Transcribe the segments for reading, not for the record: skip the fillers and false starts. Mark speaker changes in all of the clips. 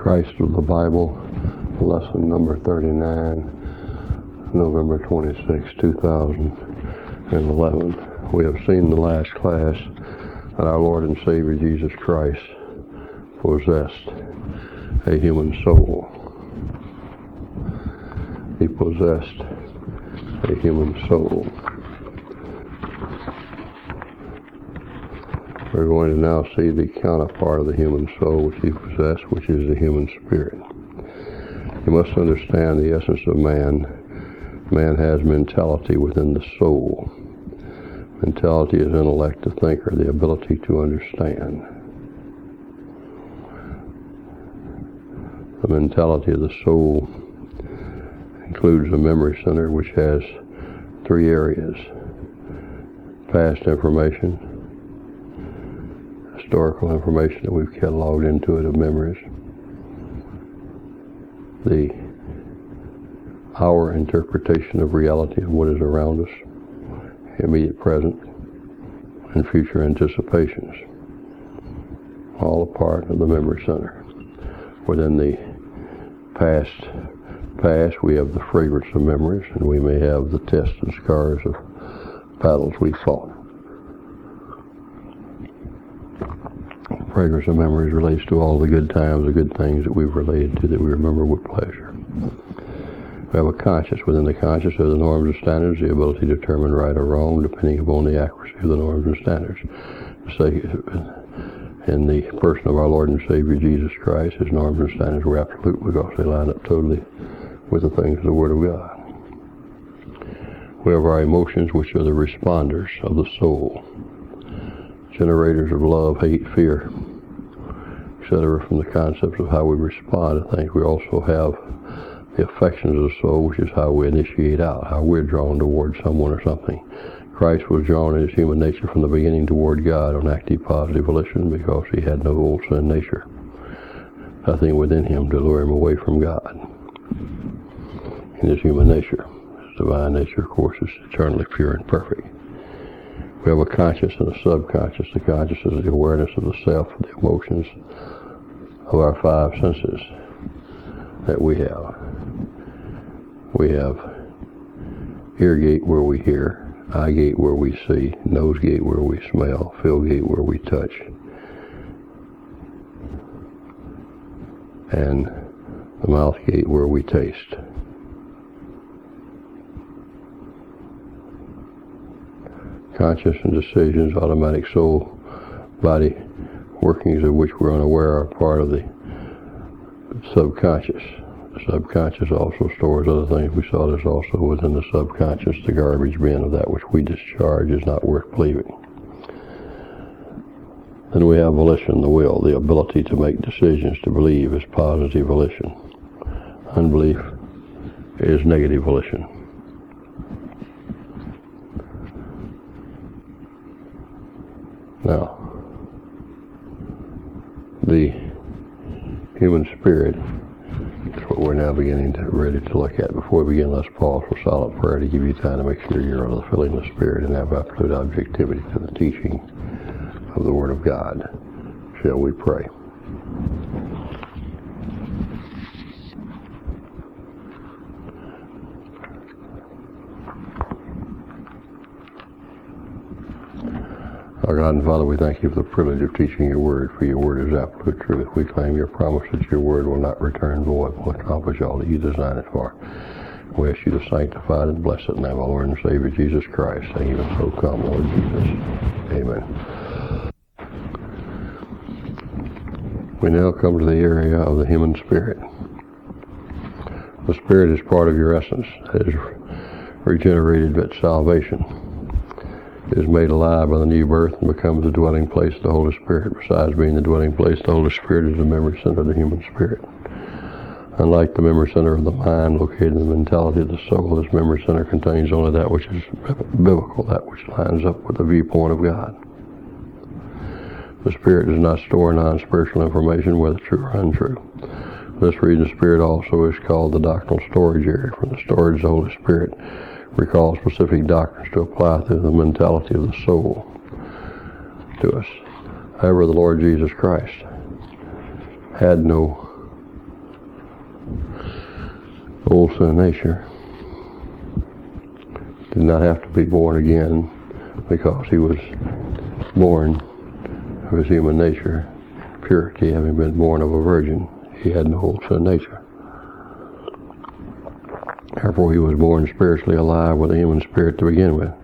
Speaker 1: Christ of the Bible, lesson number 39, November 26, 2011. We have seen in the last class that our Lord and Savior Jesus Christ possessed a human soul. He possessed a human soul. We're going to now see the counterpart of the human soul which he possessed, which is the human spirit. You must understand the essence of man. Man has mentality within the soul. Mentality is intellect, the thinker, the ability to understand. The mentality of the soul includes the memory center, which has three areas: past information, historical information that we've cataloged into it of memories, our interpretation of reality of what is around us, immediate present, and future anticipations, all a part of the memory center. Within the past, we have the fragrance of memories, and we may have the tests and scars of battles we fought. Fragrance of memories relates to all the good times, the good things that we've related to that we remember with pleasure. We have a conscious. Within the conscious are the norms and standards, the ability to determine right or wrong depending upon the accuracy of the norms and standards. Say, in the person of our Lord and Savior Jesus Christ, his norms and standards were absolute because they line up totally with the things of the Word of God. We have our emotions, which are the responders of the soul, generators of love, hate, fear, etc. From the concepts of how we respond to things. We also have the affections of the soul, which is how we initiate out, how we're drawn toward someone or something. Christ was drawn in his human nature from the beginning toward God on active positive volition because he had no old sin nature. Nothing within him to lure him away from God. In his human nature. His divine nature, of course, is eternally pure and perfect. We have a conscious and a subconscious. The conscious is the awareness of the self, the emotions of our five senses that we have. We have ear gate where we hear, eye gate where we see, nose gate where we smell, feel gate where we touch, and the mouth gate where we taste. Conscious and decisions, automatic soul, body workings of which we're unaware are part of the subconscious. The subconscious also stores other things. We saw this also within the subconscious, the garbage bin of that which we discharge is not worth believing. Then we have volition, the will, the ability to make decisions. To believe is positive volition. Unbelief is negative volition. Now, the human spirit is what we're now ready to look at. Before we begin, let's pause for silent prayer to give you time to make sure you're filling the Spirit and have absolute objectivity to the teaching of the Word of God. Shall we pray? Our God and Father, we thank you for the privilege of teaching your word, for your word is absolute truth. We claim your promise that your word will not return void, will accomplish all that you design it for. We ask you to sanctify it and bless it in the name of our Lord and Savior Jesus Christ. And even so come, Lord Jesus. Amen. We now come to the area of the human spirit. The spirit is part of your essence. It is regenerated at salvation. It is made alive by the new birth and becomes the dwelling place of the Holy Spirit. Besides being the dwelling place, the Holy Spirit is the memory center of the human spirit. Unlike the memory center of the mind located in the mentality of the soul, this memory center contains only that which is biblical, that which lines up with the viewpoint of God. The spirit does not store non-spiritual information, whether true or untrue. For this reason, the spirit also is called the doctrinal storage area. From the storage, the Holy Spirit recall specific doctrines to apply through the mentality of the soul to us. However, the Lord Jesus Christ had no old sin nature. Did not have to be born again because he was born of his human nature, purity, having been born of a virgin. He had no old sin nature. Therefore, he was born spiritually alive with a human spirit to begin with.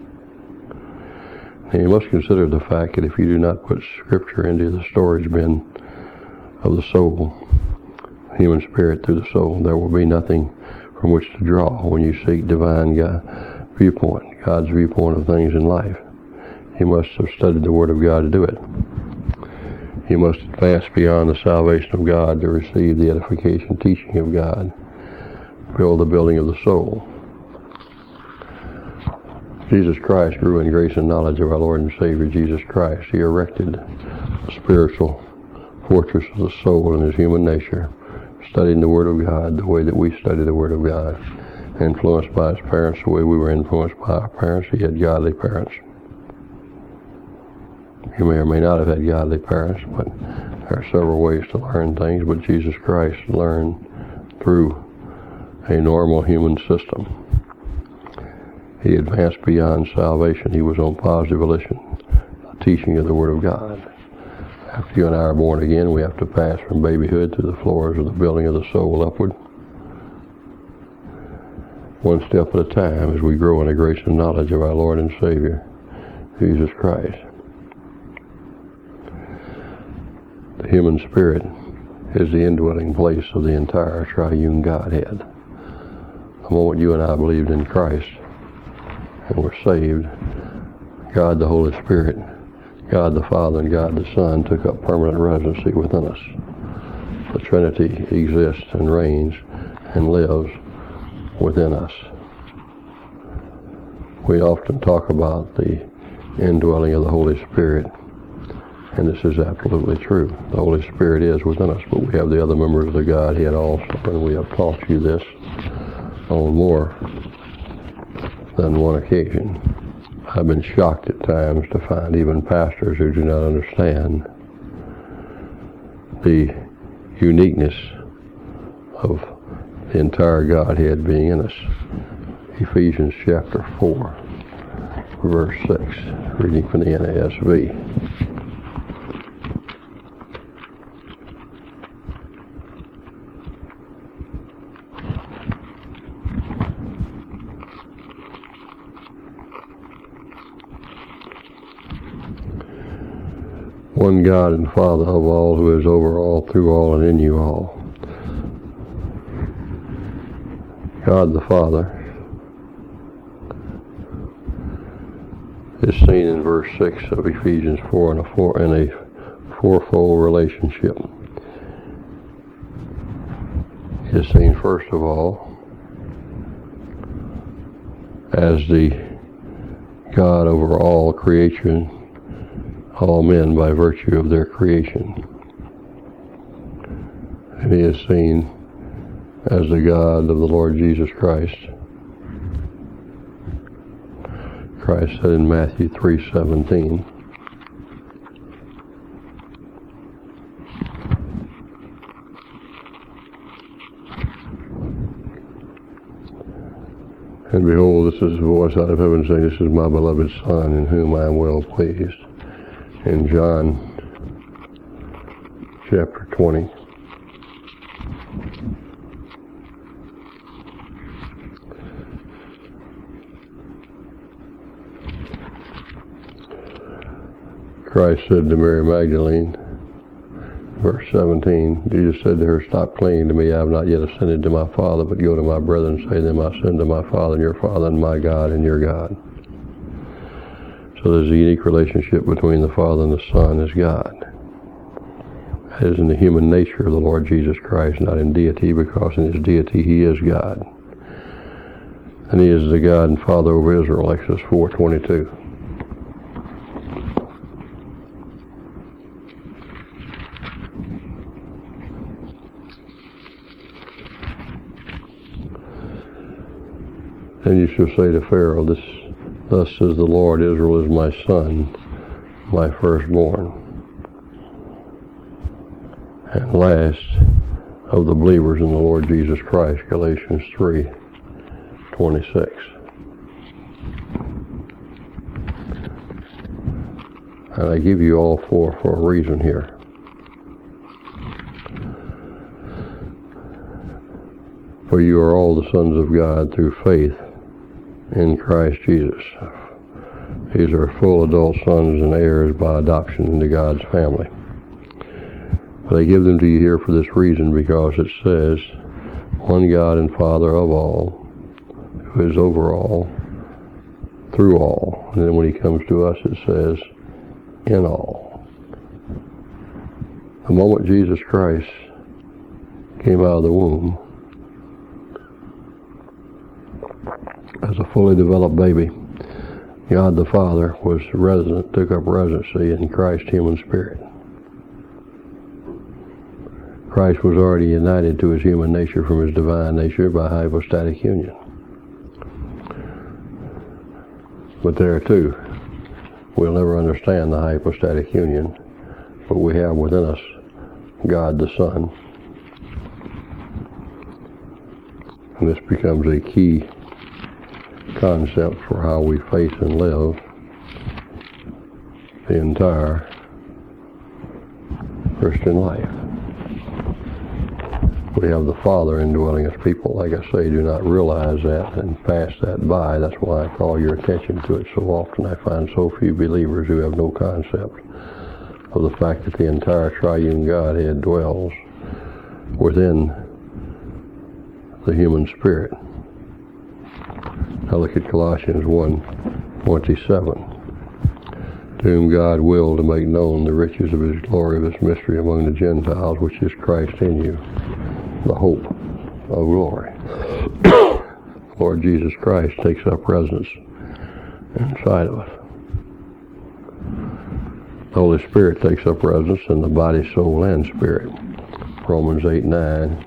Speaker 1: And you must consider the fact that if you do not put Scripture into the storage bin of the soul, human spirit through the soul, there will be nothing from which to draw when you seek divine viewpoint, God's viewpoint of things in life. You must have studied the Word of God to do it. You must advance beyond the salvation of God to receive the edification, teaching of God, build the building of the soul. Jesus Christ grew in grace and knowledge of our Lord and Savior Jesus Christ. He erected a spiritual fortress of the soul in his human nature, studying the Word of God the way that we study the Word of God, influenced by his parents the way we were influenced by our parents. He had godly parents. You may or may not have had godly parents, but there are several ways to learn things, but Jesus Christ learned through a normal human system. He advanced beyond salvation. He was on positive volition, the teaching of the Word of God. After you and I are born again, we have to pass from babyhood through the floors of the building of the soul upward, one step at a time, as we grow in the grace and knowledge of our Lord and Savior, Jesus Christ. The human spirit is the indwelling place of the entire triune Godhead. The moment you and I believed in Christ and were saved, God the Holy Spirit, God the Father, and God the Son took up permanent residency within us. The Trinity exists and reigns and lives within us. We often talk about the indwelling of the Holy Spirit, and this is absolutely true. The Holy Spirit is within us, but we have the other members of the Godhead also, and we have taught you this on more than one occasion. I've been shocked at times to find even pastors who do not understand the uniqueness of the entire Godhead being in us. Ephesians chapter 4, verse 6, reading from the NASB. One God and Father of all, who is over all, through all, and in you all. God the Father is seen in verse 6 of Ephesians 4 in a fourfold relationship. He is seen first of all as the God over all creation, all men by virtue of their creation. And he is seen as the God of the Lord Jesus Christ. Christ said in Matthew 3:17, and behold, this is a voice out of heaven saying, "This is my beloved Son, in whom I am well pleased." In John chapter 20, Christ said to Mary Magdalene, verse 17, Jesus said to her, "Stop clinging to me. I have not yet ascended to my Father, but go to my brethren and say to them, I ascend to my Father and your Father, and my God and your God." So there's a unique relationship between the Father and the Son as God. That is in the human nature of the Lord Jesus Christ, not in deity, because in his deity he is God. And he is the God and Father over Israel, Exodus 4:22. And you shall say to Pharaoh, Thus says the Lord, Israel is my son, my firstborn. And last, of the believers in the Lord Jesus Christ, Galatians 3:26. And I give you all four for a reason here. For you are all the sons of God through faith in Christ Jesus. These are full adult sons and heirs by adoption into God's family. But I give them to you here for this reason, because it says, one God and Father of all, who is over all, through all. And then when he comes to us, it says, in all. The moment Jesus Christ came out of the womb as a fully developed baby, God the Father was resident, took up residency in Christ's human spirit. Christ was already united to his human nature from his divine nature by hypostatic union. But there too, we'll never understand the hypostatic union, but we have within us God the Son. And this becomes a key concept for how we face and live the entire Christian life. We have the Father indwelling us. People, like I say, do not realize that and pass that by. That's why I call your attention to it so often. I find so few believers who have no concept of the fact that the entire triune Godhead dwells within the human spirit. Now look at Colossians 1:27. To whom God willed to make known the riches of his glory of his mystery among the Gentiles, which is Christ in you, the hope of glory. Lord Jesus Christ takes up residence inside of us. The Holy Spirit takes up residence in the body, soul, and spirit. Romans 8:9.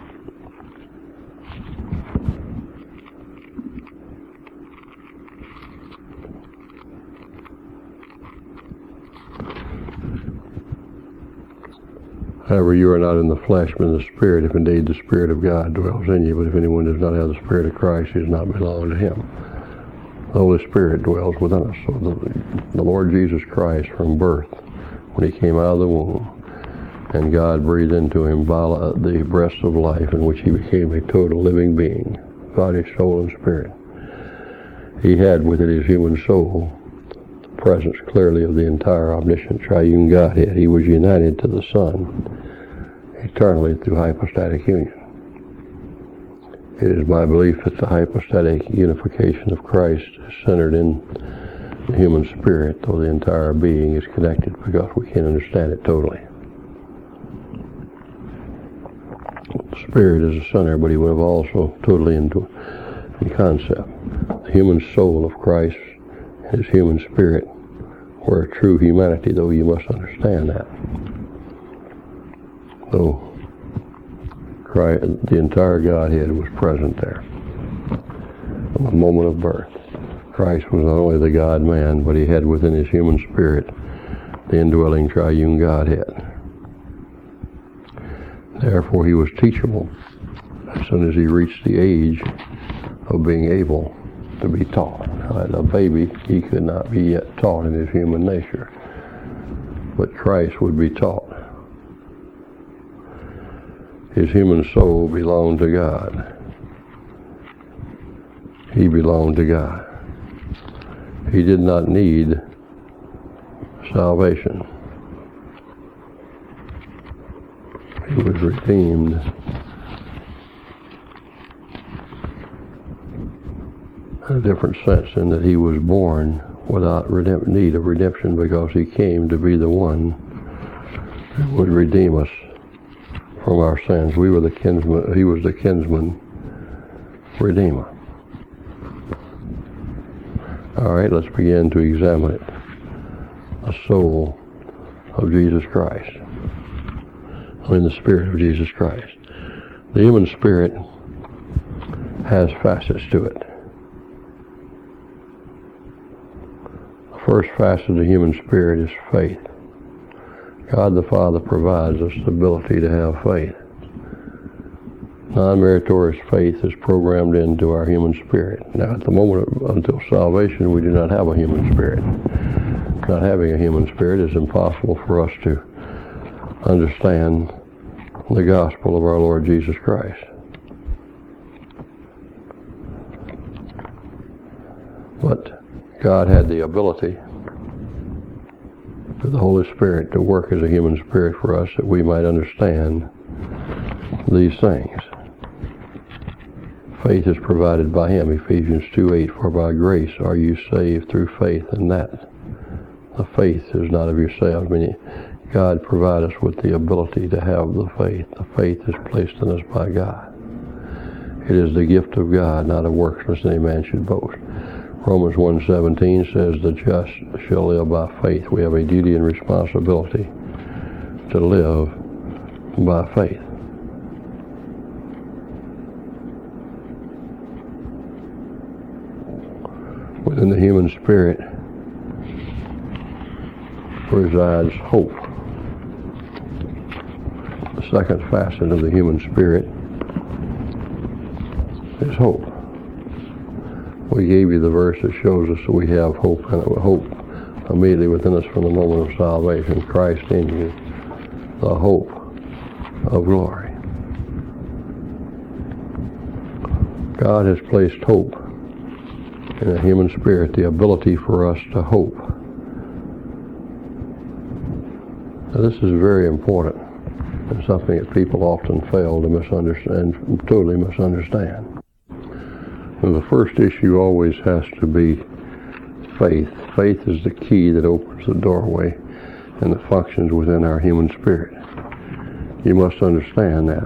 Speaker 1: However, you are not in the flesh, but in the Spirit, if indeed the Spirit of God dwells in you. But if anyone does not have the Spirit of Christ, he does not belong to him. The Holy Spirit dwells within us. So the Lord Jesus Christ, from birth, when he came out of the womb, and God breathed into him the breath of life, in which he became a total living being, body, soul, and spirit. He had within his human soul presence clearly of the entire omniscient triune Godhead. He was united to the Son eternally through hypostatic union. It is my belief that the hypostatic unification of Christ is centered in the human spirit, though the entire being is connected, because we can't understand it totally. The spirit is the center, but he was also totally in concept. The human soul of Christ and his human spirit were a true humanity, though you must understand that. Though Christ, the entire Godhead was present there from the moment of birth. Christ was not only the God-man, but he had within his human spirit the indwelling triune Godhead. Therefore, he was teachable as soon as he reached the age of being able to be taught. As a baby, he could not be yet taught in his human nature, but Christ would be taught. His human soul belonged to God. He belonged to God. He did not need salvation. He was redeemed in a different sense, in that he was born without need of redemption, because he came to be the one who would redeem us from our sins. We were the kinsman. He was the kinsman redeemer. All right, let's begin to examine it. The soul of Jesus Christ. In the spirit of Jesus Christ. The human spirit has facets to it. The first facet of the human spirit is faith. God the Father provides us the ability to have faith. Non-meritorious faith is programmed into our human spirit. Now, at the moment until salvation, we do not have a human spirit. Not having a human spirit is impossible for us to understand the gospel of our Lord Jesus Christ. But God had the ability for the Holy Spirit to work as a human spirit for us that we might understand these things. Faith is provided by Him. Ephesians 2:8, for by grace are you saved through faith, and that the faith is not of yourselves. Meaning, God provides us with the ability to have the faith. The faith is placed in us by God. It is the gift of God, not of works, lest any man should boast. Romans 1:17 says, the just shall live by faith. We have a duty and responsibility to live by faith. Within the human spirit resides hope. The second facet of the human spirit is hope. We gave you the verse that shows us that we have hope, and hope immediately within us from the moment of salvation. Christ in you, the hope of glory. God has placed hope in the human spirit, the ability for us to hope. Now, this is very important and something that people often fail to misunderstand, totally misunderstand. And the first issue always has to be faith. Faith is the key that opens the doorway and that functions within our human spirit. You must understand that.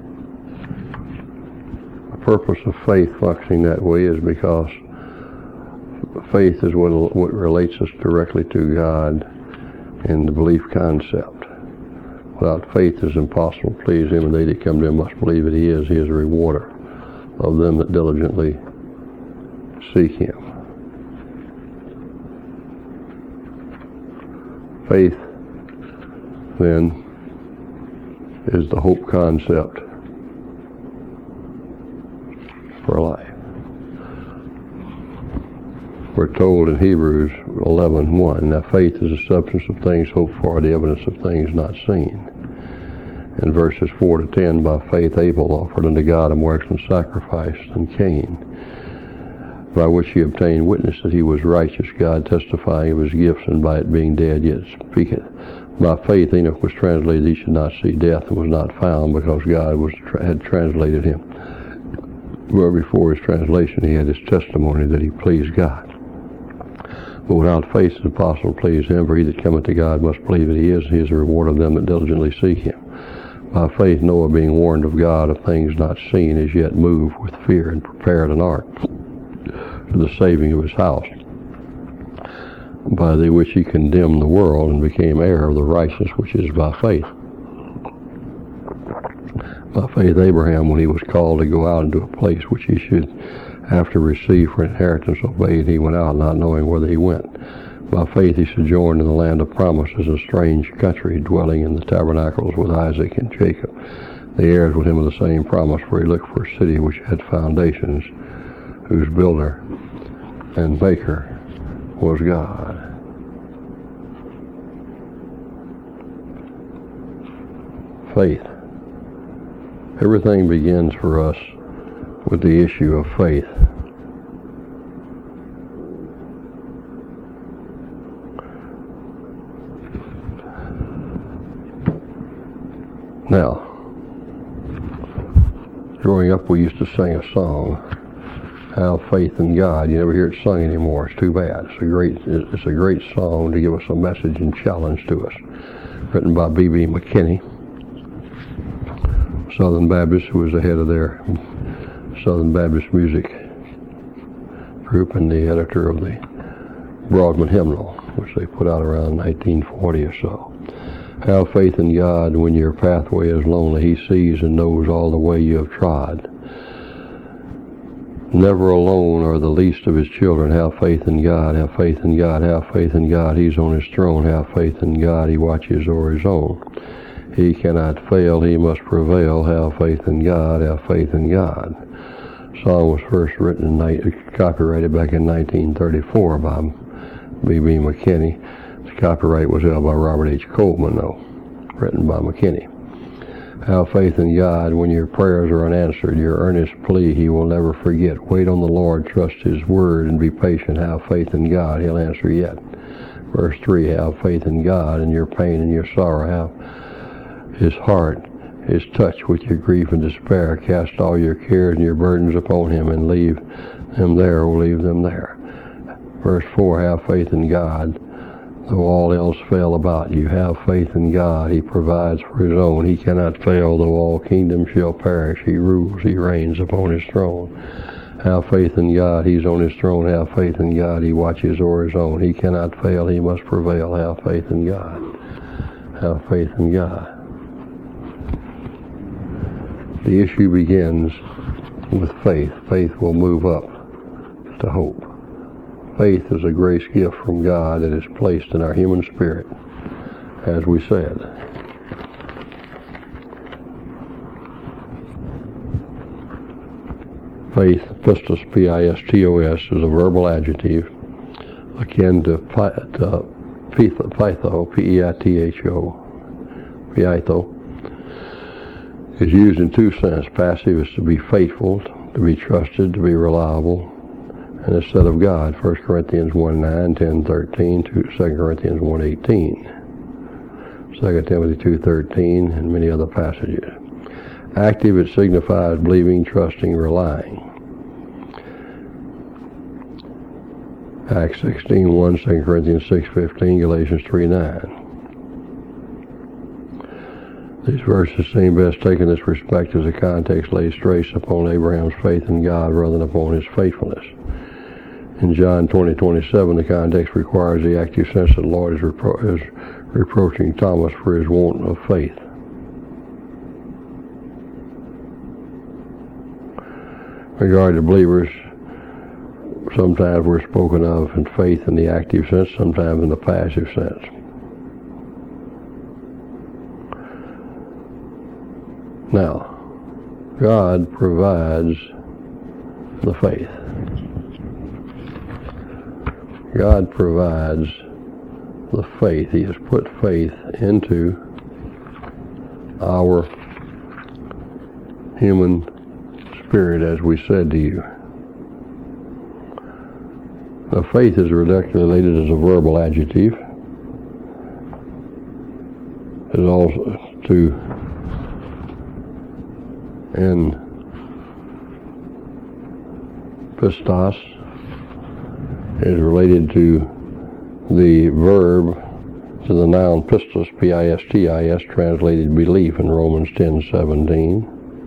Speaker 1: The purpose of faith functioning that way is because faith is what relates us directly to God in the belief concept. Without faith it is impossible to please Him, and they that come to Him must believe that He is a rewarder of them that diligently seek Him. Faith, then, is the hope concept for life. We're told in Hebrews 11:1, now faith is the substance of things hoped for, the evidence of things not seen. In verses 4 to 10, by faith Abel offered unto God a more excellent sacrifice than Cain, by which he obtained witness that he was righteous, God testifying of his gifts, and by it being dead yet speaketh. By faith Enoch was translated, he should not see death, and was not found, because God had translated him. Where before his translation he had his testimony that he pleased God. But without faith it is impossible to please Him, for he that cometh to God must believe that He is a reward of them that diligently seek Him. By faith Noah, being warned of God of things not seen, is yet moved with fear, and prepared an ark for the saving of his house, by the which he condemned the world, and became heir of the righteousness which is by faith. By faith Abraham, when he was called to go out into a place which he should after receive for inheritance, obeyed. He went out, not knowing whither he went. By faith he sojourned in the land of promises, a strange country, dwelling in the tabernacles with Isaac and Jacob, the heirs with him of the same promise, for he looked for a city which had foundations, whose builder and maker was God. Faith. Everything begins for us with the issue of faith. Now, growing up we used to sing a song, Have Faith in God. You never hear it sung anymore. It's too bad. It's a great song to give us a message and challenge to us. Written by B.B. McKinney, Southern Baptist, who was the head of their Southern Baptist music group and the editor of the Broadman Hymnal, which they put out around 1940 or so. Have faith in God when your pathway is lonely. He sees and knows all the way you have trod. Never alone are the least of His children. Have faith in God, have faith in God, have faith in God. He's on His throne. Have faith in God, He watches o'er His own. He cannot fail. He must prevail. Have faith in God. Have faith in God. The song was first written copyrighted back in 1934 by B.B. McKinney. The copyright was held by Robert H. Coleman, though, written by McKinney. Have faith in God. When your prayers are unanswered, your earnest plea He will never forget. Wait on the Lord, trust His word, and be patient. Have faith in God. He'll answer yet. Verse 3, have faith in God. In your pain and your sorrow, have His heart, His touch with your grief and despair. Cast all your cares and your burdens upon Him, and leave them there, or leave them there. Verse 4, have faith in God. Though all else fail about you, have faith in God. He provides for His own. He cannot fail, though all kingdoms shall perish. He rules, He reigns upon His throne. Have faith in God. He's on His throne. Have faith in God. He watches o'er His own. He cannot fail. He must prevail. Have faith in God. Have faith in God. The issue begins with faith. Faith will move up to hope. Faith is a grace gift from God that is placed in our human spirit, as we said. Faith, pistos, P-I-S-T-O-S, is a verbal adjective akin to pytho, P-E-I-T-H-O, pytho. Is used in two senses. Passive is to be faithful, to be trusted, to be reliable, and it's said of God, 1 Corinthians 1:9, 10:13, 2 Corinthians 1:18, 2 Timothy 2:13, and many other passages. Active, it signifies believing, trusting, relying. Acts 16:1, 2 Corinthians 6:15, Galatians 3:9. These verses seem best taken in this respect as the context lays stress upon Abraham's faith in God rather than upon his faithfulness. In John 20:27, the context requires the active sense that the Lord is reproaching Thomas for his want of faith. Regarding believers, sometimes we're spoken of in faith in the active sense, sometimes in the passive sense. Now, God provides the faith. God provides the faith. He has put faith into our human spirit, as we said to you. Now, faith is related as a verbal adjective. Is also to in pistos is related to the verb, to the noun pistos, P-I-S-T-I-S, translated belief in Romans 10:17.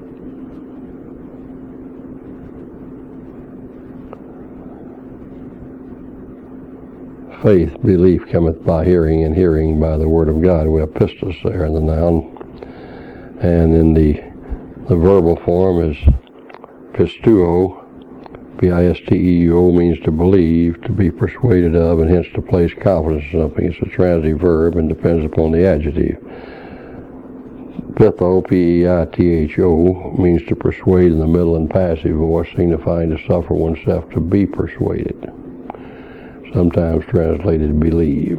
Speaker 1: Faith, belief, cometh by hearing, and hearing by the word of God. We have pistos there in the noun. And in the verbal form is pisteuo, P-I-S-T-E-U-O, means to believe, to be persuaded of, and hence to place confidence in something. It's a transitive verb and depends upon the adjective. Pitho, P-E-I-T-H-O, means to persuade in the middle and passive voice, signifying to suffer oneself to be persuaded. Sometimes translated believe.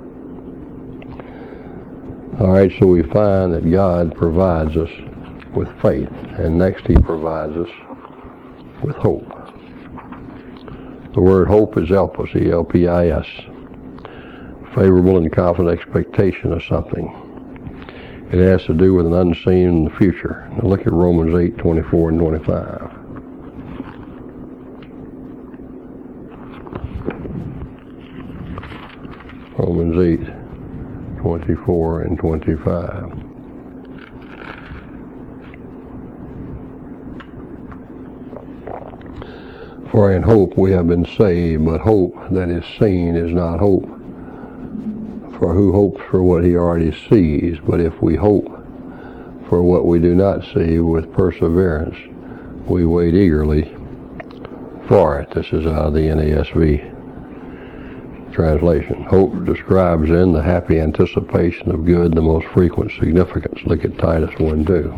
Speaker 1: All right, so we find that God provides us with faith, and next He provides us with hope. The word hope is elpis, E-L-P-I-S, favorable and confident expectation of something. It has to do with an unseen in the future. Now look at Romans 8:24 and 25. Romans 8:24 and 25. For in hope we have been saved, but hope that is seen is not hope. For who hopes for what he already sees? But if we hope for what we do not see, with perseverance we wait eagerly for it. This is out of the NASV translation. Hope describes then the happy anticipation of good, the most frequent significance. Look at Titus 1:2.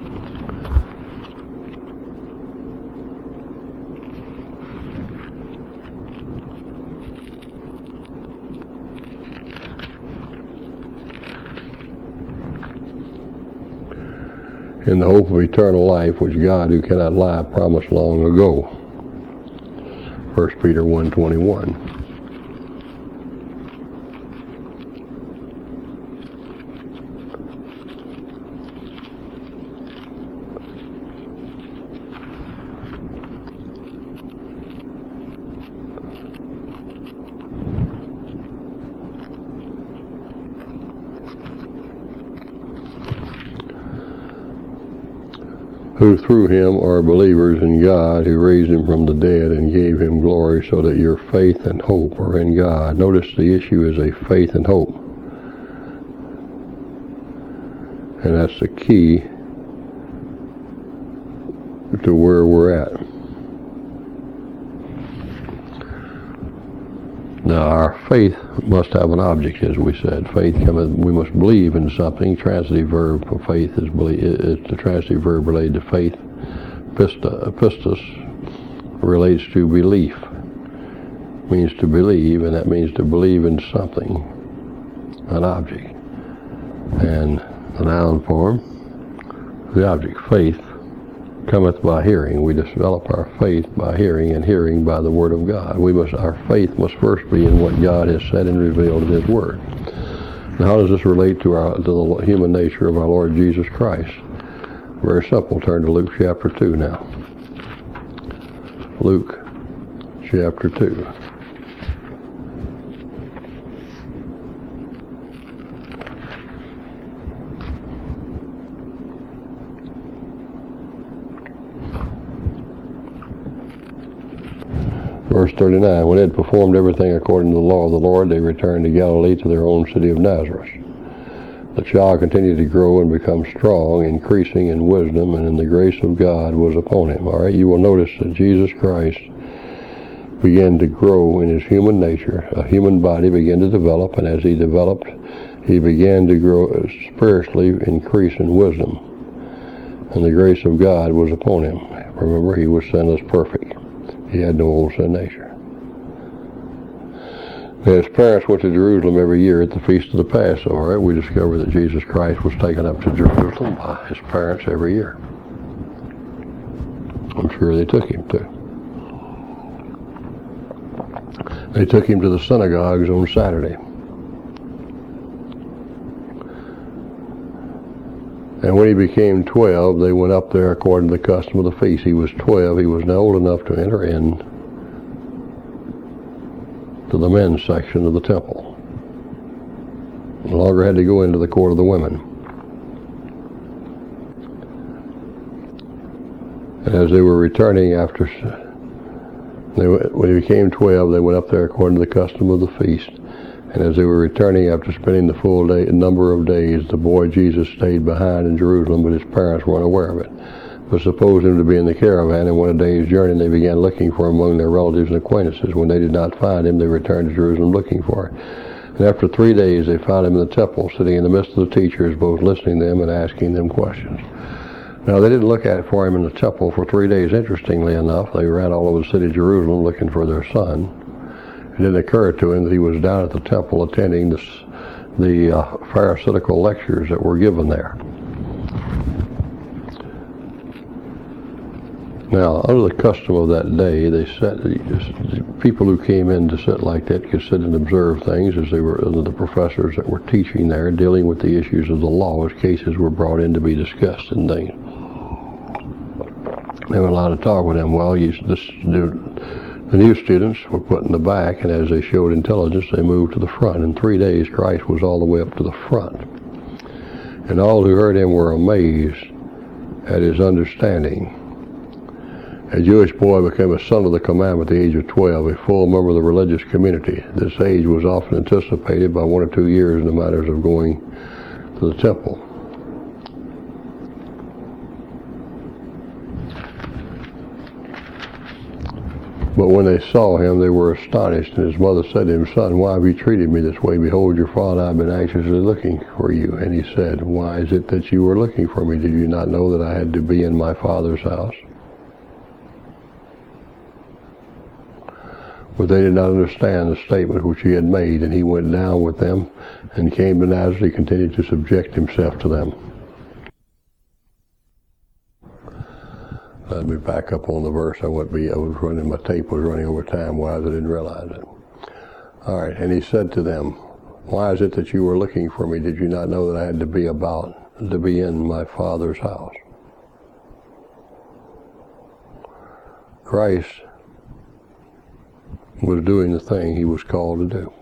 Speaker 1: In the hope of eternal life, which God, who cannot lie, promised long ago. 1 Peter 1:21. Who through him are believers in God, who raised him from the dead and gave him glory, so that your faith and hope are in God. Notice the issue is a faith and hope. And that's the key to where we're at. Now, our faith must have an object, as we said. Faith cometh, we must believe in something. Transitive verb for faith is believe. It's the transitive verb related to faith. Pistos relates to belief. Means to believe, and that means to believe in something, an object. And the noun form, the object, faith, cometh by hearing. We develop our faith by hearing, and hearing by the Word of God. Our faith must first be in what God has said and revealed in His Word. Now, how does this relate to the human nature of our Lord Jesus Christ? Very simple. Turn to Luke chapter 2 now. Luke chapter 2. Verse 39, when they had performed everything according to the law of the Lord, they returned to Galilee, to their own city of Nazareth. The child continued to grow and become strong, increasing in wisdom, and in the grace of God was upon him. All right, you will notice that Jesus Christ began to grow in his human nature. A human body began to develop, and as he developed, he began to grow spiritually, increase in wisdom. And the grace of God was upon him. Remember, he was sinless perfect. He had no old sin nature. His parents went to Jerusalem every year at the Feast of the Passover. Right? We discovered that Jesus Christ was taken up to Jerusalem by his parents every year. I'm sure they took him to. They took him to the synagogues on Saturday. And when he became 12, they went up there according to the custom of the feast. He was 12. He was now old enough to enter in to the men's section of the temple. No longer had to go into the court of the women. And as they were returning when he became 12, they went up there according to the custom of the feast. And as they were returning after spending the full number of days, the boy Jesus stayed behind in Jerusalem, but his parents weren't aware of it. But supposed him to be in the caravan, and went a day's journey, and they began looking for him among their relatives and acquaintances. When they did not find him, they returned to Jerusalem looking for him. And after 3 days, they found him in the temple, sitting in the midst of the teachers, both listening to them and asking them questions. Now, they didn't look for him in the temple for 3 days. Interestingly enough, they ran all over the city of Jerusalem looking for their son. It didn't occur to him that he was down at the temple attending the Pharisaical lectures that were given there. Now, under the custom of that day, they said people who came in to sit like that could sit and observe things as they were the professors that were teaching there, dealing with the issues of the law as cases were brought in to be discussed and things. They were allowed to talk with them. Well, the new students were put in the back, and as they showed intelligence, they moved to the front. In 3 days, Christ was all the way up to the front. And all who heard him were amazed at his understanding. A Jewish boy became a son of the commandment at the age of 12, a full member of the religious community. This age was often anticipated by 1 or 2 years in the matters of going to the temple. But when they saw him, they were astonished, and his mother said to him, Son, why have you treated me this way? Behold, your father, I have been anxiously looking for you. And he said, Why is it that you were looking for me? Did you not know that I had to be in my father's house? But they did not understand the statement which he had made, and he went down with them and came to Nazareth. He continued to subject himself to them. Let me back up on the verse. I was running, my tape was running over time, why I didn't realize it. All right, and he said to them, Why is it that you were looking for me? Did you not know that I had to be in my Father's house? Christ was doing the thing he was called to do.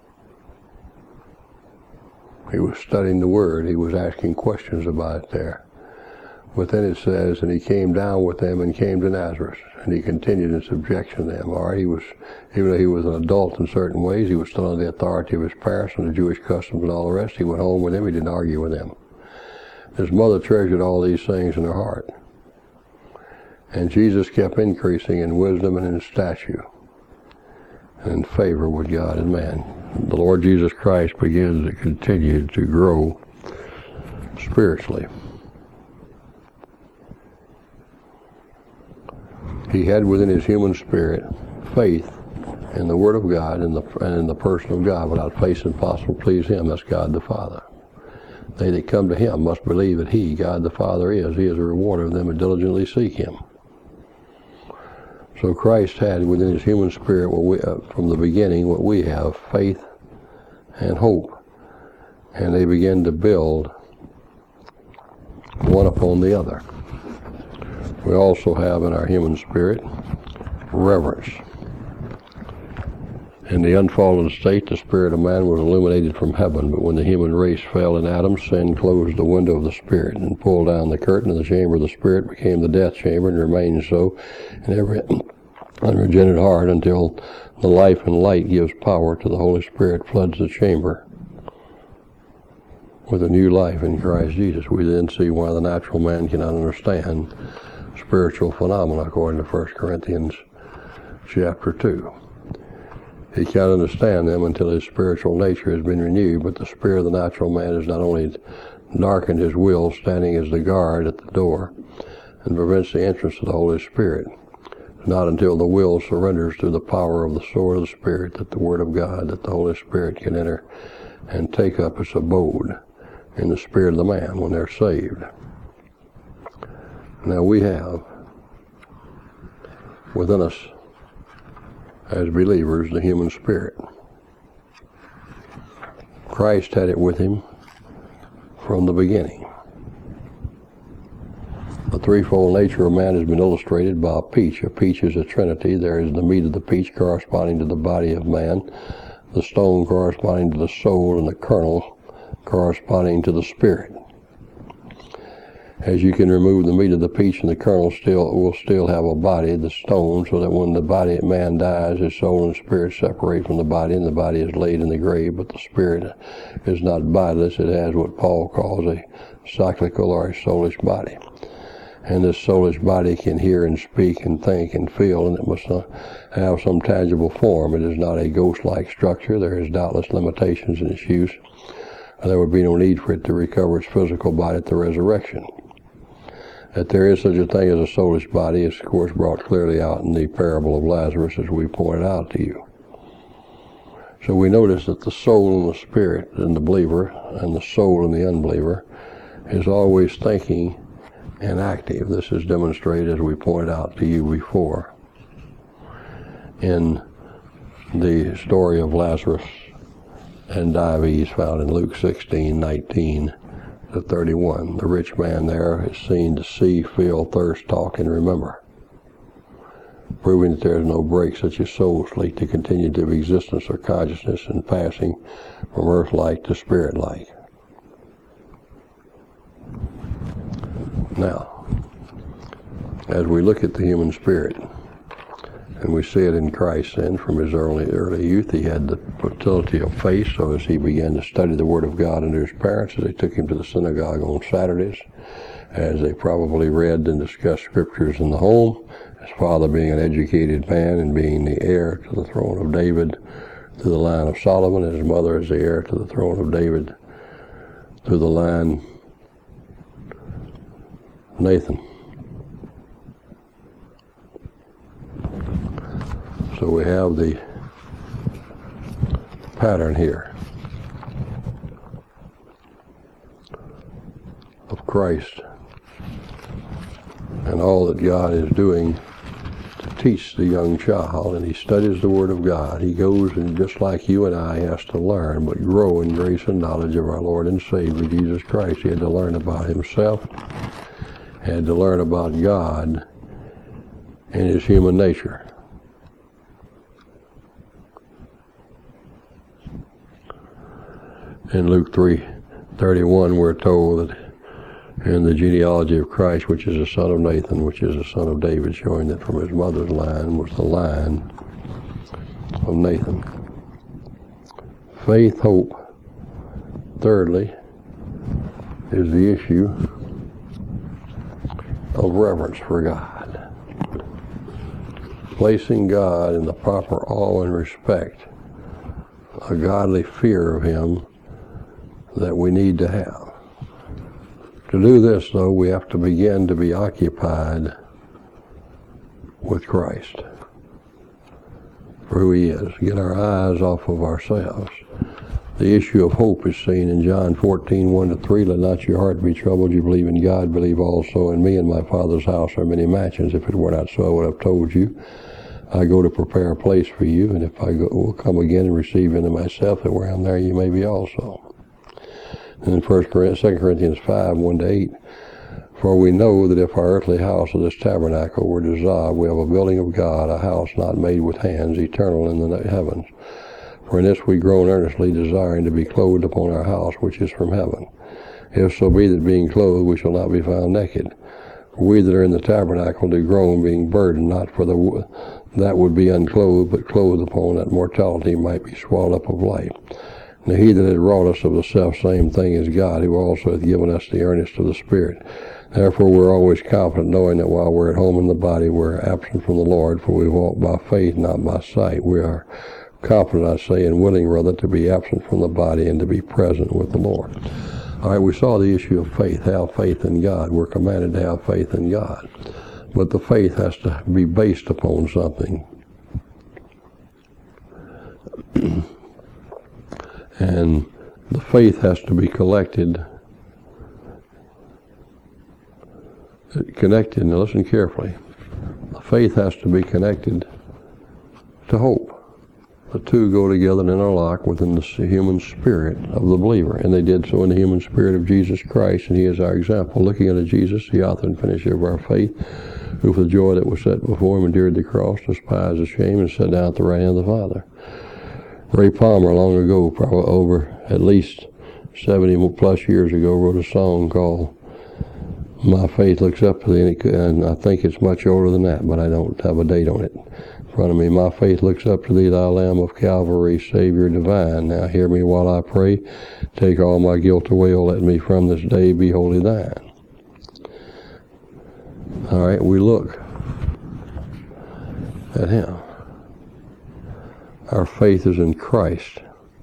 Speaker 1: He was studying the Word. He was asking questions about it there. But then it says, and he came down with them and came to Nazareth, and he continued in subjection to them. All right, even though he was an adult in certain ways, he was still under the authority of his parents and the Jewish customs and all the rest. He went home with them. He didn't argue with them. His mother treasured all these things in her heart. And Jesus kept increasing in wisdom and in stature and in favor with God and man. The Lord Jesus Christ began to continue to grow spiritually. He had within his human spirit faith in the Word of God and in the person of God. Without faith, it's impossible to please him. That's God the Father. They that come to him must believe that he, God the Father, is. He is a rewarder of them that diligently seek him. So Christ had within his human spirit, from the beginning, what we have, faith and hope. And they begin to build one upon the other. We also have in our human spirit reverence. In the unfallen state, the spirit of man was illuminated from heaven, but when the human race fell in Adam, sin closed the window of the spirit and pulled down the curtain, and the chamber of the spirit became the death chamber and remained so in every unregenerate heart until the life and light gives power to the Holy Spirit, floods the chamber with a new life in Christ Jesus. We then see why the natural man cannot understand spiritual phenomena, according to 1 Corinthians chapter 2. He can't understand them until his spiritual nature has been renewed, but the spirit of the natural man has not only darkened his will, standing as the guard at the door, and prevents the entrance of the Holy Spirit. Not until the will surrenders to the power of the sword of the Spirit, that the Word of God, that the Holy Spirit can enter and take up its abode in the spirit of the man when they're saved. Now we have within us, as believers, the human spirit. Christ had it with him from the beginning. The threefold nature of man has been illustrated by a peach. A peach is a trinity. There is the meat of the peach corresponding to the body of man, the stone corresponding to the soul, and the kernel corresponding to the spirit. As you can remove the meat of the peach, and the kernel will still have a body, the stone, so that when the body of man dies, his soul and spirit separate from the body, and the body is laid in the grave. But the spirit is not bodiless. It has what Paul calls a cyclical or a soulish body. And this soulish body can hear and speak and think and feel, and it must have some tangible form. It is not a ghost-like structure. There is doubtless limitations in its use. There would be no need for it to recover its physical body at the resurrection. That there is such a thing as a soulish body is, of course, brought clearly out in the parable of Lazarus, as we pointed out to you. So we notice that the soul and the spirit in the believer and the soul in the unbeliever is always thinking and active. This is demonstrated, as we pointed out to you before, in the story of Lazarus and Dives found in Luke 16:19 to 31. The rich man there is seen to see, feel, thirst, talk, and remember, proving that there is no break such as soul sleep to continuative existence or consciousness in passing from earth-like to spirit-like. Now, as we look at the human spirit, and we see it in Christ then, from his early youth, he had the fertility of faith. So as he began to study the Word of God under his parents, as they took him to the synagogue on Saturdays, as they probably read and discussed scriptures in the home, his father being an educated man and being the heir to the throne of David through the line of Solomon, and his mother is the heir to the throne of David through the line of Nathan. So we have the pattern here of Christ and all that God is doing to teach the young child. And he studies the Word of God. He goes, and just like you and I, has to learn, but grow in grace and knowledge of our Lord and Savior Jesus Christ. He had to learn about himself, had to learn about God and his human nature. In Luke 3:31, we're told that in the genealogy of Christ, which is the son of Nathan, which is the son of David, showing that from his mother's line was the line of Nathan. Faith, hope. Thirdly, is the issue of reverence for God. Placing God in the proper awe and respect, a godly fear of him that we need to have. To do this, though, we have to begin to be occupied with Christ for who he is. Get our eyes off of ourselves. The issue of hope is seen in John 14:1-3. Let not your heart be troubled. You believe in God, believe also in me. In my Father's house are many mansions. If it were not so, I would have told you. I go to prepare a place for you, and if I go, will come again and receive into myself, that where I am there you may be also. And in 2 Corinthians 5:1-8, for we know that if our earthly house of this tabernacle were dissolved, we have a building of God, a house not made with hands, eternal in the heavens. For in this we groan earnestly, desiring to be clothed upon our house which is from heaven. If so be that being clothed we shall not be found naked. For we that are in the tabernacle do groan, being burdened, not for that would be unclothed, but clothed upon that mortality might be swallowed up of life. Now he that had wrought us of the self-same thing is God, who also hath given us the earnest of the Spirit. Therefore we're always confident, knowing that while we're at home in the body, we're absent from the Lord, for we walk by faith, not by sight. We are confident, I say, and willing rather to be absent from the body and to be present with the Lord. All right, we saw the issue of faith, have faith in God. We're commanded to have faith in God. But the faith has to be based upon something. And the faith has to be connected. Now listen carefully. The faith has to be connected to hope. The two go together and interlock within the human spirit of the believer. And they did so in the human spirit of Jesus Christ, and he is our example. Looking unto Jesus, the author and finisher of our faith, who for the joy that was set before him endured the cross, despised the shame, and sat down at the right hand of the Father. Ray Palmer, long ago, probably over at least 70 plus years ago, wrote a song called My Faith Looks Up to Thee, and I think it's much older than that, but I don't have a date on it in front of me. My faith looks up to Thee, Thou Lamb of Calvary, Savior divine. Now hear me while I pray. Take all my guilt away, O let me from this day be wholly Thine. All right, we look at Him. Our faith is in Christ.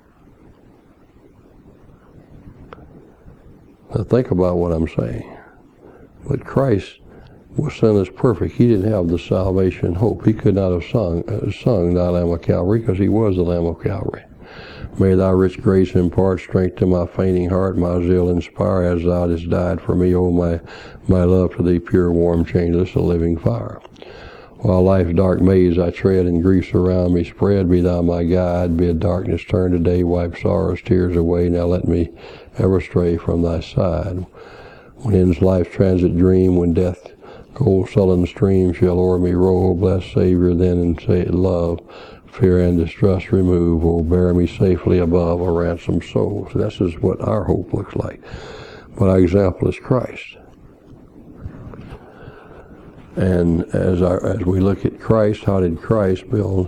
Speaker 1: Now think about what I'm saying. But Christ was sinless perfect. He didn't have the salvation hope. He could not have sung Thy Lamb of Calvary, because he was the Lamb of Calvary. May Thy rich grace impart strength to my fainting heart, my zeal inspire, as Thou didst died for me, O my love to Thee, pure, warm, changeless, a living fire. While life's dark maze I tread and griefs around me spread, be Thou my guide, bid darkness turn to day, wipe sorrow's tears away, now let me ever stray from Thy side. When ends life's transit dream, when death cold sullen stream shall o'er me roll, blessed Savior, then and say love, fear and distrust remove, O bear me safely above a ransomed soul. So this is what our hope looks like. But our example is Christ. And as we look at Christ, how did Christ build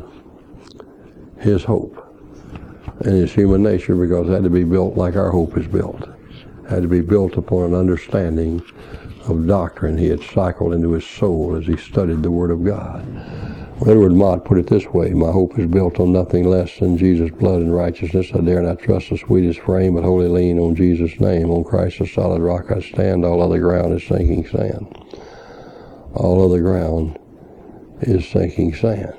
Speaker 1: his hope and his human nature? Because it had to be built like our hope is built. had to be built upon an understanding of doctrine he had cycled into his soul as he studied the Word of God. Edward Mott put it this way: my hope is built on nothing less than Jesus' blood and righteousness. I dare not trust the sweetest frame, but wholly lean on Jesus' name. On Christ the solid rock I stand, all other ground is sinking sand. All other ground is sinking sand.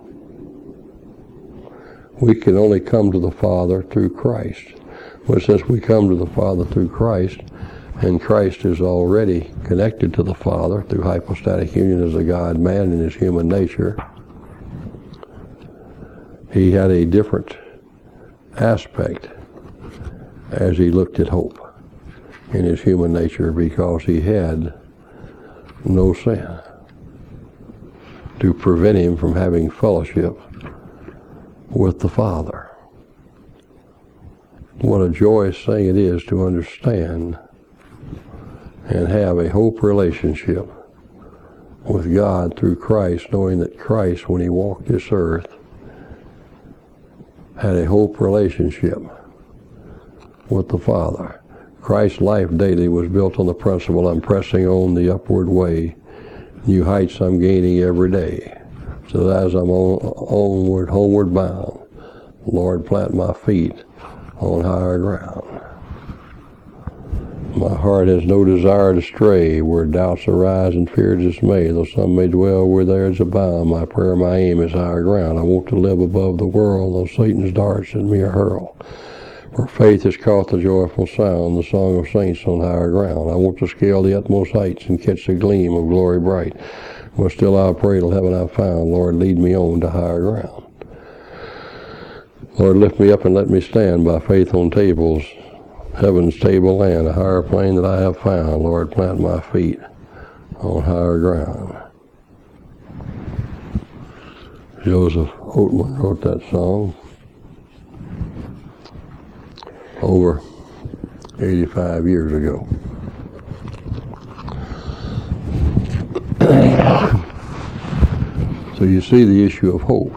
Speaker 1: We can only come to the Father through Christ. Well, since we come to the Father through Christ, and Christ is already connected to the Father through hypostatic union as a God-man in his human nature, he had a different aspect as he looked at hope in his human nature, because he had no sin to prevent him from having fellowship with the Father. What a joyous thing it is to understand and have a hope relationship with God through Christ, knowing that Christ, when he walked this earth, had a hope relationship with the Father. Christ's life daily was built on the principle, I'm pressing on the upward way, new heights I'm gaining every day, so that as I'm onward, homeward bound, Lord, plant my feet on higher ground. My heart has no desire to stray where doubts arise and fear dismay, though some may dwell where there is a bound. My prayer, my aim is higher ground. I want to live above the world, though Satan's darts at me are hurled. For faith has caught the joyful sound, the song of saints on higher ground. I want to scale the utmost heights and catch the gleam of glory bright. But still I'll pray till heaven I've found. Lord, lead me on to higher ground. Lord, lift me up and let me stand by faith on tables, heaven's table land, a higher plane that I have found. Lord, plant my feet on higher ground. Joseph Oatman wrote that song over 85 years ago. So you see the issue of hope.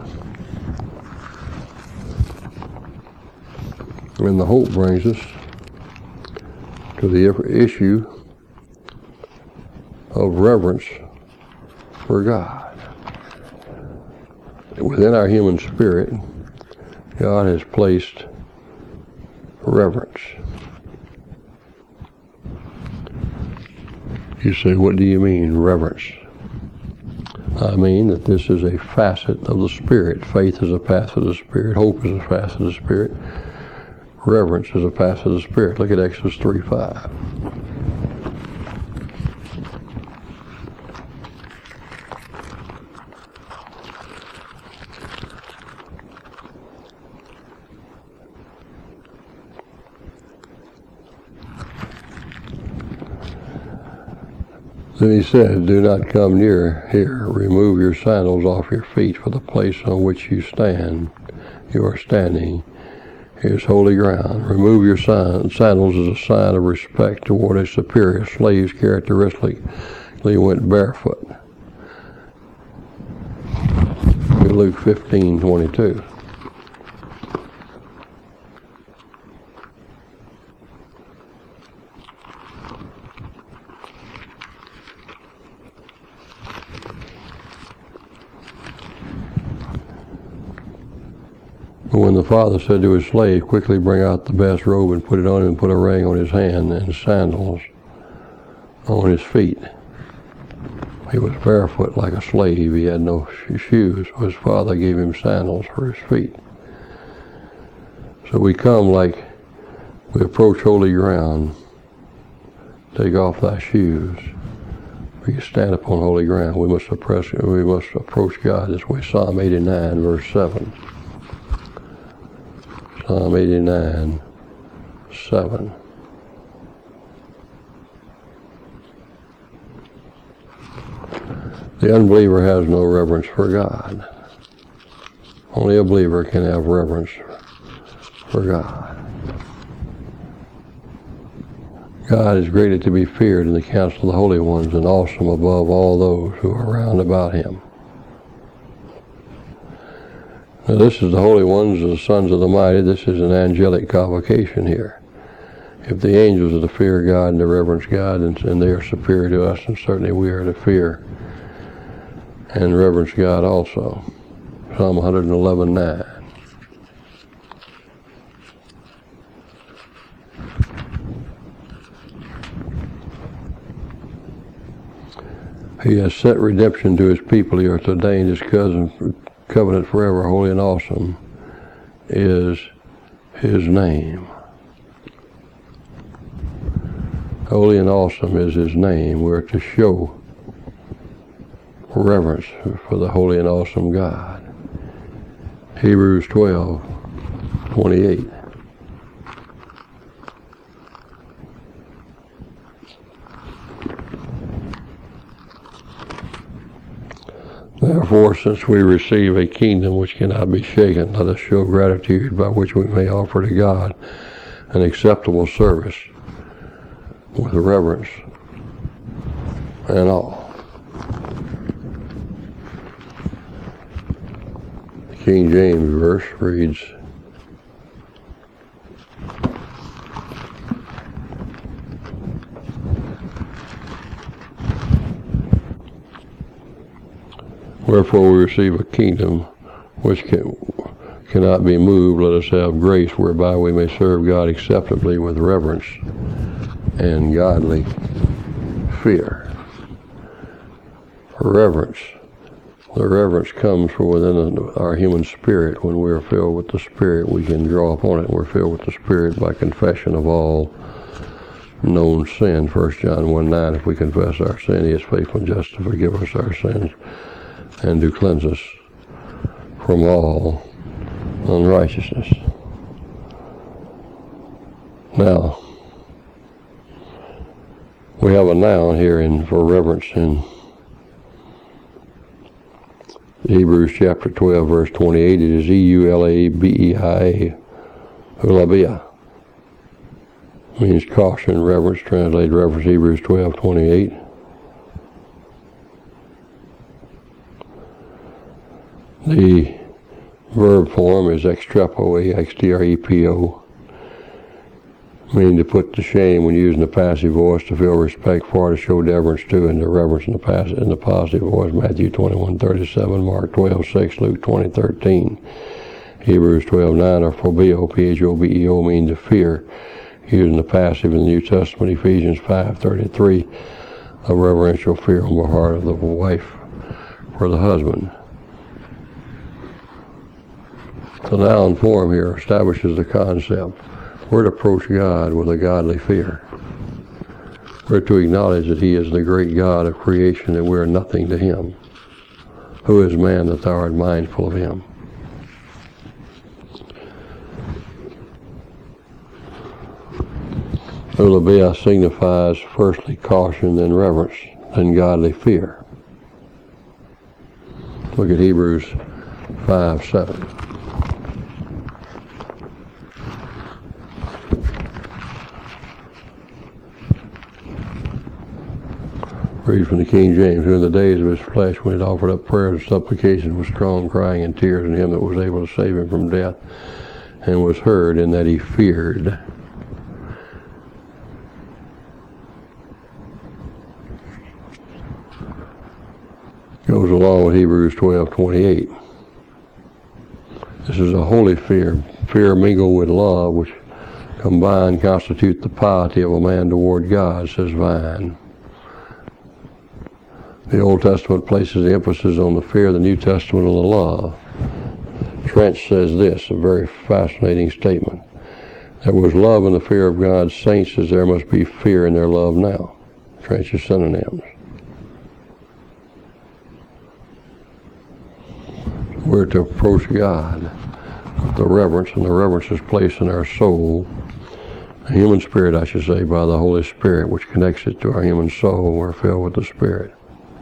Speaker 1: And the hope brings us to the issue of reverence for God. Within our human spirit, God has placed reverence. You say, what do you mean, reverence? I mean that this is a facet of the Spirit. Faith is a facet of the Spirit. Hope is a facet of the Spirit. Reverence is a facet of the Spirit. Look at Exodus 3:5. Then he said, do not come near here. Remove your sandals off your feet, for the place on which you are standing, is holy ground. Remove your sandals as a sign of respect toward a superior. Slaves characteristically went barefoot. Luke 15:22. When the father said to his slave, quickly bring out the best robe and put it on him, and put a ring on his hand and sandals on his feet. He was barefoot like a slave. He had no shoes. So his father gave him sandals for his feet. So we come like we approach holy ground. Take off thy shoes. We stand upon holy ground. We must approach God this way. Psalm 89, verse 7. Psalm 89, 7. The unbeliever has no reverence for God. Only a believer can have reverence for God. God is greatly to be feared in the council of the holy ones, and awesome above all those who are round about him. Now this is the holy ones, the sons of the mighty. This is an angelic convocation here. If the angels are to fear God and to reverence God, and they are superior to us, and certainly we are to fear and reverence God also. Psalm 111:9. He has set redemption to his people. He has ordained his covenant forever. Holy and awesome is his name. Holy and awesome is his name. We're to show reverence for the holy and awesome God. Hebrews 12:28. Therefore, since we receive a kingdom which cannot be shaken, let us show gratitude by which we may offer to God an acceptable service with reverence and awe. The King James verse reads, wherefore we receive a kingdom which cannot be moved. Let us have grace whereby we may serve God acceptably with reverence and godly fear. Reverence. The reverence comes from within our human spirit. When we are filled with the Spirit, we can draw upon it. We're filled with the Spirit by confession of all known sin. 1 John 1:9, if we confess our sin, he is faithful and just to forgive us our sins and to cleanse us from all unrighteousness. Now, we have a noun here for reverence in Hebrews chapter 12, verse 28. It is eulabeia, eulabeia. Means caution, reverence, translated reverence, Hebrews 12:28. The verb form is extrepo, extrepo, meaning to put to shame when using the passive voice, to feel respect for, to show deference to, and to reverence in the positive voice. Matthew 21:37, Mark 12:6, Luke 20:13. Hebrews 12:9, or phobeo, phobeo, meaning to fear, using the passive in the New Testament. Ephesians 5:33, a reverential fear on the heart of the wife for the husband. The noun form here establishes the concept. We're to approach God with a godly fear. We're to acknowledge that he is the great God of creation, that we are nothing to him. Who is man that thou art mindful of him? Eulabeia signifies firstly caution, then reverence, then godly fear. Look at Hebrews 5:7. Read from the King James. Who in the days of his flesh, when he had offered up prayers and supplications with strong crying and tears, and him that was able to save him from death, and was heard, in that he feared. Goes along with Hebrews 12:28. This is a holy fear, fear mingled with love, which combined constitute the piety of a man toward God, says Vine. The Old Testament places the emphasis on the fear, the New Testament on the love. Trench says this, a very fascinating statement. There was love in the fear of God's saints as there must be fear in their love now. Trench's synonyms. We're to approach God with the reverence, and the reverence is placed in our soul, a human spirit, I should say, by the Holy Spirit, which connects it to our human soul. We're filled with the Spirit.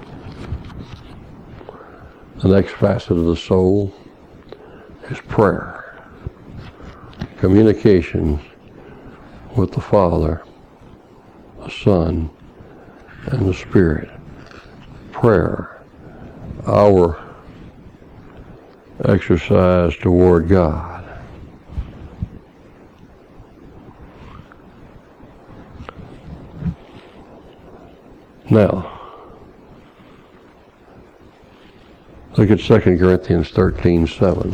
Speaker 1: The next facet of the soul is prayer. Communication with the Father, the Son, and the Spirit. Prayer, our exercise toward God. Now, look at 2 Corinthians 13:7.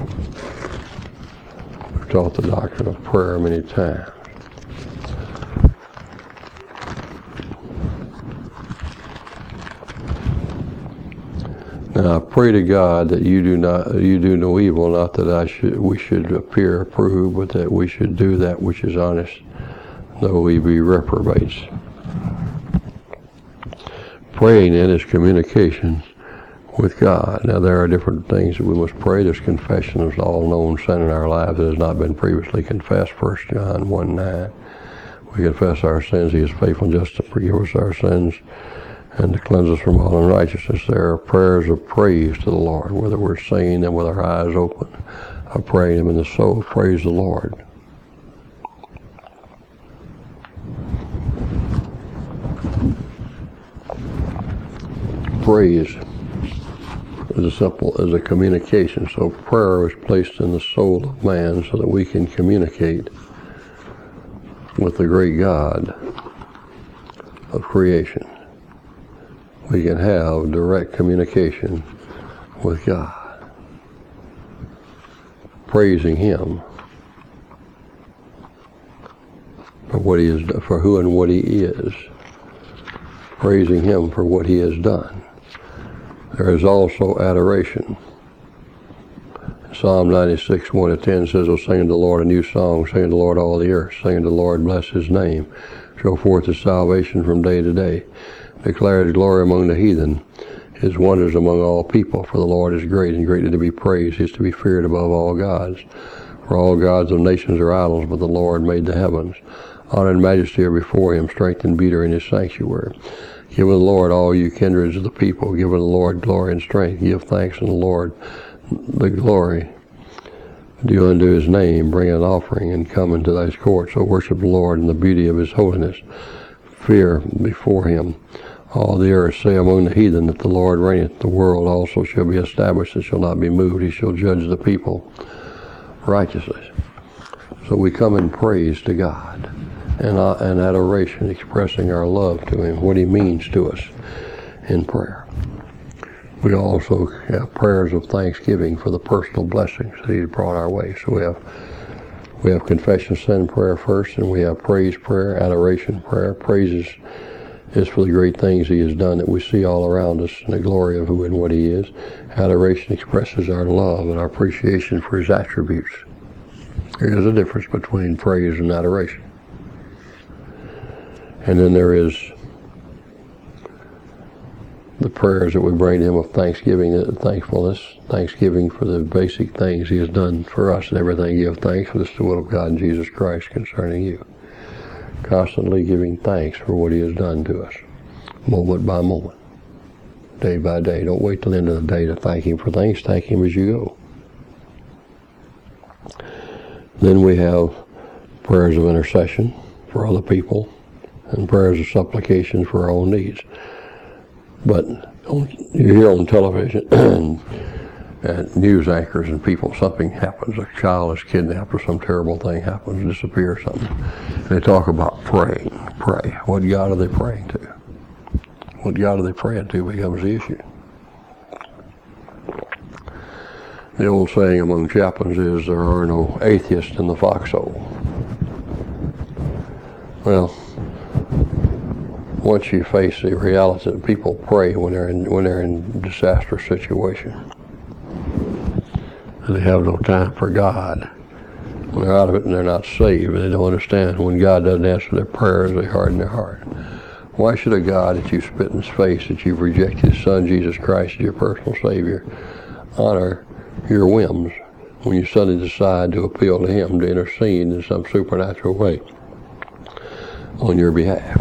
Speaker 1: We've taught the doctrine of prayer many times. Now I pray to God that you do no evil, not that we should appear approved, but that we should do that which is honest, though we be reprobates. Praying then is communication with God. Now there are different things that we must pray. There's confession of all known sin in our lives that has not been previously confessed, 1 John 1:9. We confess our sins. He is faithful and just to forgive us our sins and to cleanse us from all unrighteousness. There are prayers of praise to the Lord, whether we're singing them with our eyes open, or praying them in the soul. Praise the Lord. Praise is as simple as a communication. So prayer is placed in the soul of man so that we can communicate with the great God of creation. We can have direct communication with God, praising Him for what He has done, for who and what He is, praising Him for what He has done. There is also adoration. Psalm 96, 1-10 says, "O sing unto the Lord a new song, sing unto the Lord all the earth, sing unto the Lord, bless His name, show forth His salvation from day to day. Declare His glory among the heathen, His wonders among all people. For the Lord is great and greatly to be praised. He is to be feared above all gods. For all gods of nations are idols, but the Lord made the heavens. Honor and majesty are before Him, strength and beauty are in His sanctuary. Give unto the Lord all you kindreds of the people. Give unto the Lord glory and strength. Give thanks unto the Lord the glory. Do unto His name, bring an offering, and come into Thy courts. So worship the Lord in the beauty of His holiness. Fear before Him all the earth. Say among the heathen that the Lord reigneth. The world also shall be established and shall not be moved. He shall judge the people righteously." So we come in praise to God and adoration, expressing our love to Him, what He means to us in prayer. We also have prayers of thanksgiving for the personal blessings that He's brought our way. So we have confession of sin prayer first, and we have praise prayer, adoration prayer. Praise is for the great things He has done that we see all around us and the glory of who and what He is. Adoration expresses our love and our appreciation for His attributes. There is a difference between praise and adoration. And then there is the prayers that we bring to Him of thanksgiving, thankfulness, thanksgiving for the basic things He has done for us, and everything give thanks, for this is the will of God in Jesus Christ concerning you. Constantly giving thanks for what He has done to us, moment by moment, day by day. Don't wait till the end of the day to thank Him for things. Thank Him as you go. Then we have prayers of intercession for other people and prayers of supplication for our own needs. But you hear on television and news anchors and people, something happens, a child is kidnapped or some terrible thing happens, disappears or something. And they talk about praying, pray. What God are they praying to? What God are they praying to becomes the issue. The old saying among chaplains is, there are no atheists in the foxhole. Well, once you face the reality that people pray when they're in disastrous situation, and they have no time for God. When they're out of it and they're not saved, and they don't understand when God doesn't answer their prayers, they harden their heart. Why should a God that you spit in His face, that you've rejected His Son Jesus Christ as your personal Savior, honor your whims when you suddenly decide to appeal to Him to intercede in some supernatural way on your behalf?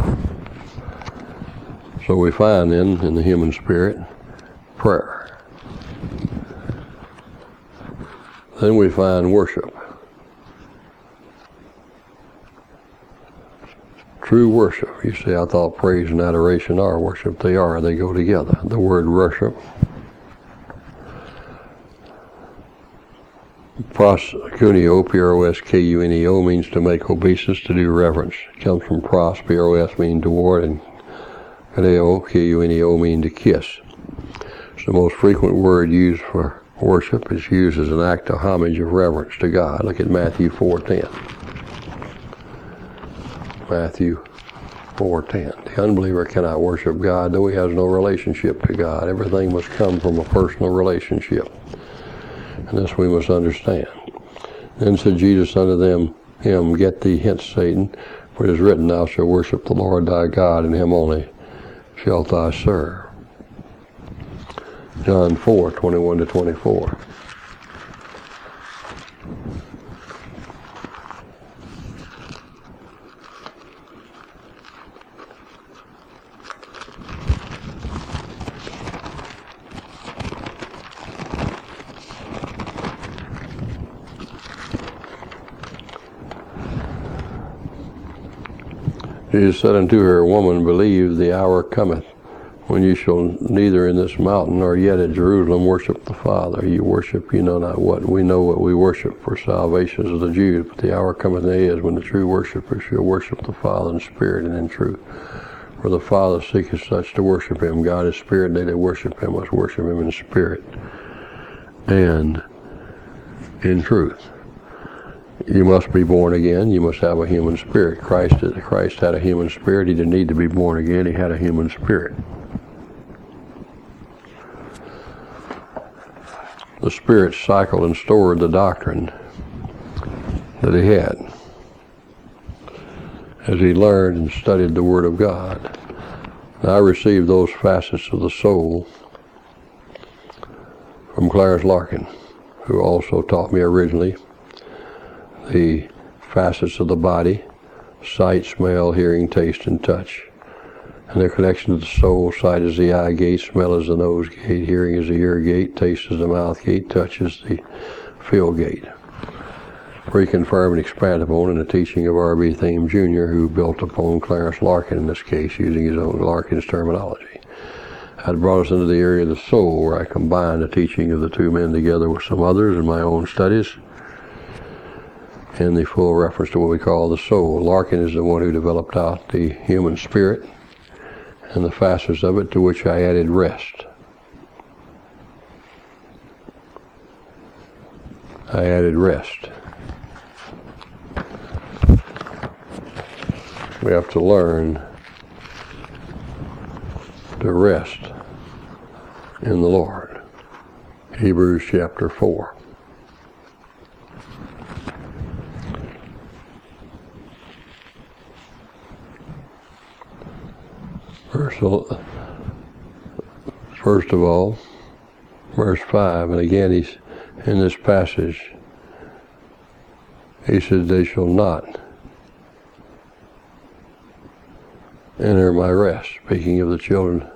Speaker 1: So we find then in the human spirit prayer. Then we find worship. True worship. You see, I thought praise and adoration are worship. They are. They go together. The word worship, proskuneo, P-R-O-S-K-U-N-E-O, means to make obeisance, to do reverence. It comes from pros, P-R-O-S, meaning toward, and Kaleo, K-U-N-E-O, mean to kiss. It's the most frequent word used for worship. It's used as an act of homage of reverence to God. Look at Matthew 4:10. Matthew 4:10. The unbeliever cannot worship God, though he has no relationship to God. Everything must come from a personal relationship. And this we must understand. Then said Jesus unto him, Get thee hence, Satan, for it is written, Thou shalt worship the Lord thy God, and him only shalt thou serve. John 4:21-24. Jesus said unto her, Woman, believe the hour cometh, when you shall neither in this mountain nor yet at Jerusalem worship the Father. You worship, you know not what. We know what we worship, for salvation is of the Jews. But the hour cometh and is, when the true worshippers shall worship the Father in spirit and in truth. For the Father seeketh such to worship him. God is spirit, and they that worship him must worship him in spirit and in truth. You must be born again. You must have a human spirit. Christ had a human spirit. He didn't need to be born again. He had a human spirit. The Spirit cycled and stored the doctrine that he had as he learned and studied the Word of God. And I received those facets of the soul from Clarence Larkin, who also taught me originally the facets of the body: sight, smell, hearing, taste, and touch. And their connection to the soul: sight is the eye gate, smell is the nose gate, hearing is the ear gate, taste is the mouth gate, touch is the feel gate. Reconfirmed and expanded upon in the teaching of R.B. Thieme Jr., who built upon Clarence Larkin in this case, using his own Larkin's terminology. That brought us into the area of the soul, where I combined the teaching of the two men together with some others in my own studies, and the full reference to what we call the soul. Larkin is the one who developed out the human spirit and the facets of it, to which I added rest. I added rest. We have to learn to rest in the Lord. Hebrews chapter 4. First of all, verse 5, and again he's in this passage, he says, They shall not enter my rest, speaking of the children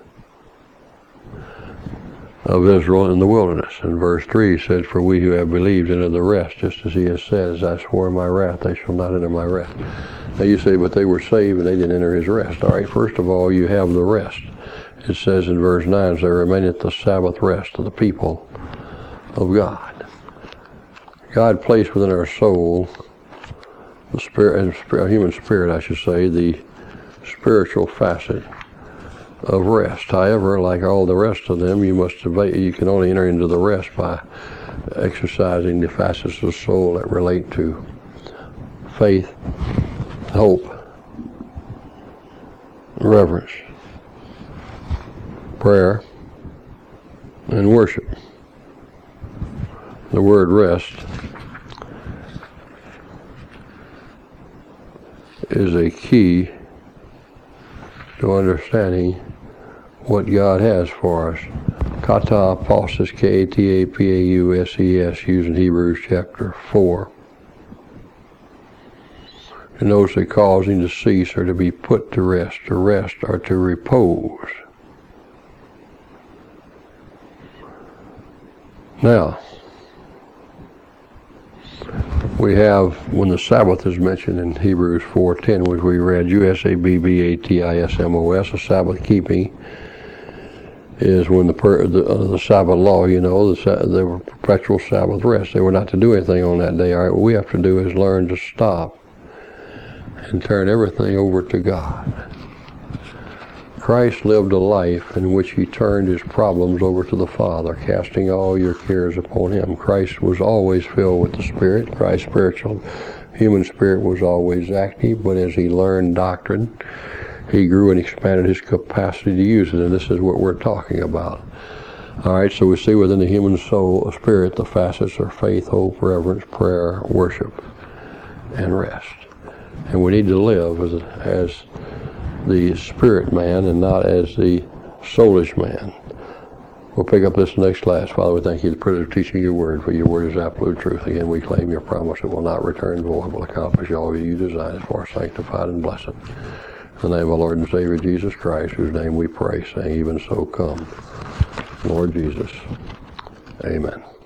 Speaker 1: of Israel in the wilderness. And verse 3 says, For we who have believed enter the rest, just as he has said, As I swore in my wrath, they shall not enter my rest. Now you say, but they were saved and they didn't enter his rest. All right, first of all, you have the rest. It says in verse 9, There remaineth the Sabbath rest of the people of God. God placed within our soul, the spirit, human spirit, I should say, the spiritual facet of rest. However, like all the rest of them, you can only enter into the rest by exercising the facets of the soul that relate to faith, hope, reverence, prayer, and worship. The word rest is a key to understanding what God has for us. Kata pauses, K-A-T-A-P-A-U-S-E-S, used in Hebrews chapter 4. And those that causing to cease or to be put to rest, or to repose. Now, we have, when the Sabbath is mentioned in Hebrews 4:10, which we read, U-S-A-B-B-A-T-I-S-M-O-S, a Sabbath keeping is when the Sabbath law, they were perpetual Sabbath rest. They were not to do anything on that day. All right, what we have to do is learn to stop and turn everything over to God. Christ lived a life in which he turned his problems over to the Father, casting all your cares upon him. Christ was always filled with the Spirit. Christ's human spirit was always active, but as he learned doctrine, he grew and expanded his capacity to use it, and this is what we're talking about. All right, so we see within the human soul, spirit, the facets are faith, hope, reverence, prayer, worship, and rest. And we need to live as the spirit man and not as the soulish man. We'll pick up this next class. Father, we thank you for the privilege of teaching your word, for your word is absolute truth. Again, we claim your promise it will not return void, will accomplish all you design it for, sanctified and blessed. In the name of our Lord and Savior Jesus Christ, whose name we pray, saying, even so come, Lord Jesus. Amen.